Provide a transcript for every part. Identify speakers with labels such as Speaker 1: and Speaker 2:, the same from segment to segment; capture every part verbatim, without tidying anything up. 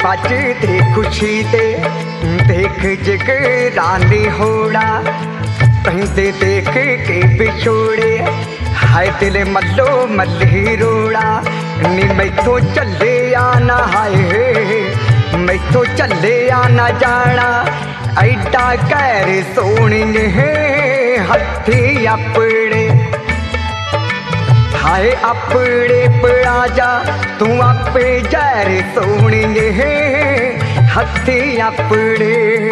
Speaker 1: बजदे खुशी दे देख जगरानी होड़ा कहते देख के बिछोड़े हाय दिल मल्लो मल्ली रोड़ा नी मैथों चले आना हाय मैथों चले आना जाना ऐडा गैर सोनी है हथी अपने हाय अपने पड़ा जा तू आपे जैर सोनी है हथी अपने।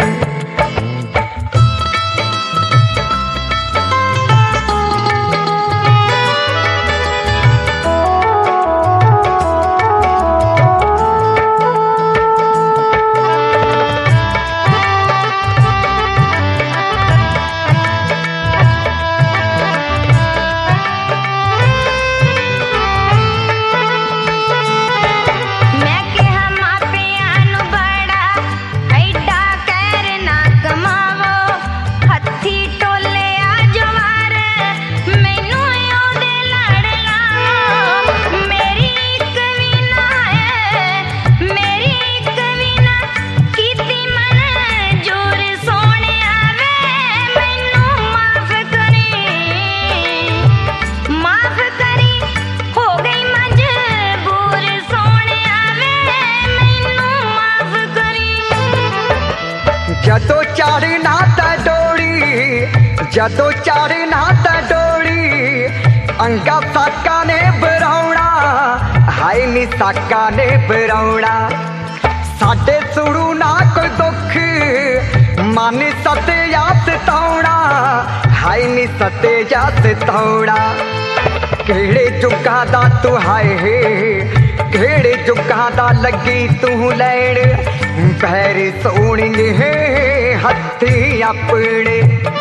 Speaker 1: जदों चढ़ना ते डोरी जदों चढ़ना ते डोरी अंगा साका ने बरौना हाय नी साका ने बरौना साडे सुड़ू ना कोई दुख मन सते या सताउना हाय नी सते या सताउना केड़े जुगा दा तू हाय केड़े जुगा दा लगी तू लैण पैर सोनी है हथी अपने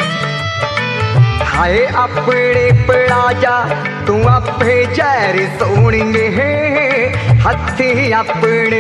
Speaker 1: हाय अपने पड़ा जा तू आपे जैर सोनी है हथी अपने।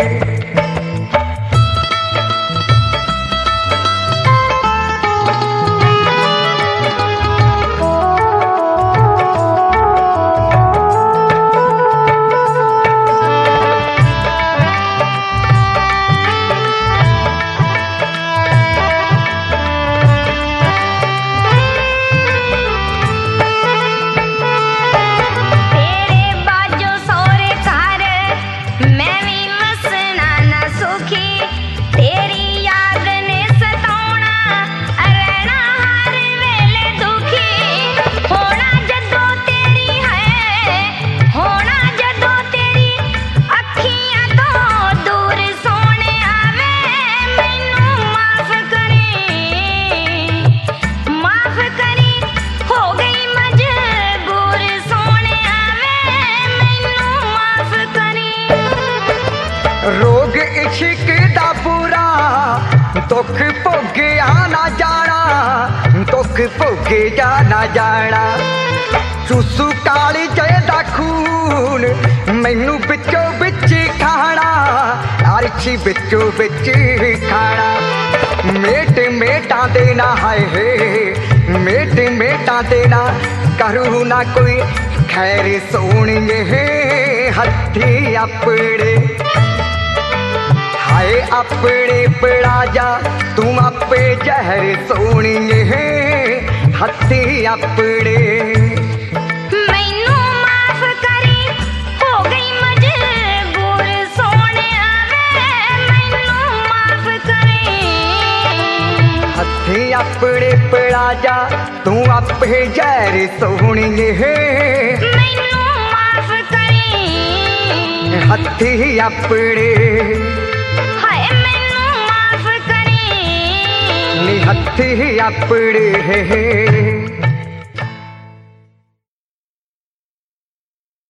Speaker 1: रोग इश्क दा पूरा दुख भोगे आना जाना दुख भोगे जाना जाना चूसू काली जय दा खून मैनू बिचो बिच खाना अर्शी बिचो बिच खाना मेट मेटा देना हाय मेट मेटा देना करू ना कोई खैर सोनी है हथी अपने हाय अपने पड़ा जा तू आपे जहर सोनी है हथी अपने। मैनू माफ करी हो गई मजबूर सोने मैनू माफ करी हथी अपने पड़ा जा तू आपे जहर सोनी है मैनू माफ करी हथी अपने हथी अपने।